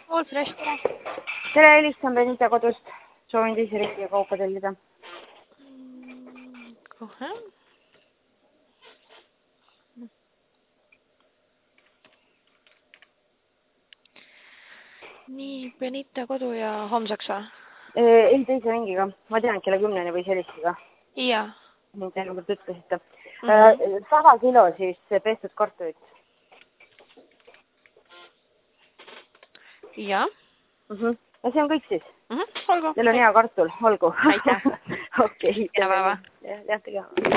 All fresh, tere. Tere, helistan Benita kodust. Soovin teise riigi ja kaupa tellida. Kohe. Nii, Benita kodu ja homsaks või? Ei, teise ringiga. Ma tean, kella 10 võis helistada. Jaa. Nii tegelikult ütlesite. 100 kilo siis peestud kartulit. Jaa. Ja see on kõik siis? Olgu. Teil on hea kartul, olgu. Aitäh. Okei. Hea päeva. Jah, tegema.